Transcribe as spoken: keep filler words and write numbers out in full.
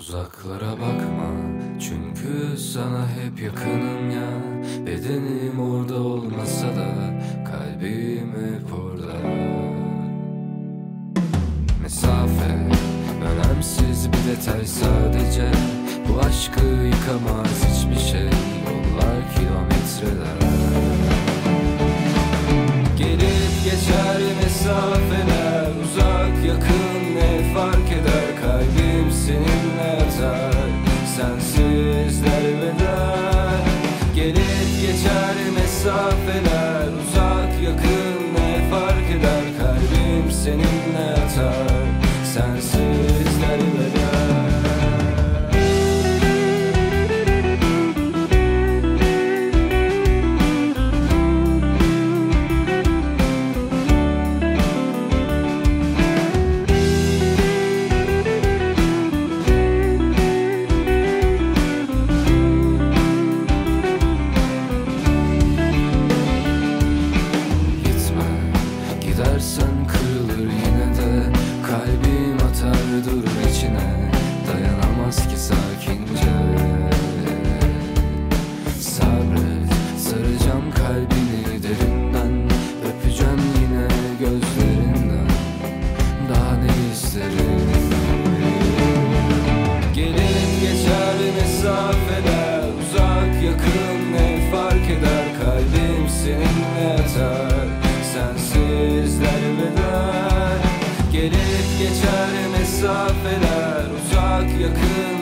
Uzaklara bakma, çünkü sana hep yakınım ya. Bedenim orada olmasa da kalbim hep orada. Mesafe önemsiz bir detay sadece. Bu aşkı yıkamaz hiçbir şey. Yollar kilometreler. Gelip geçer mesafeler, uzak yakın ne fark eder? Kalbim seninle yatar, sensizler veder. Gelip geçer mesafeler, uzak yakın ne fark eder? Kalbim seninle yatar, sensizler veder. Gidersen kırılır yine de kalbim atar durur içine. Dayanamaz ki sakince. Sabret, saracağım kalbini derinden. Öpeceğim yine gözlerinden. Daha ne isterim? Gelip geçer mesafeler, uzak yakın ne fark eder? Kalbim seninle yatar, sensizler veder. Gelip geçer mesafeler, uzak yakın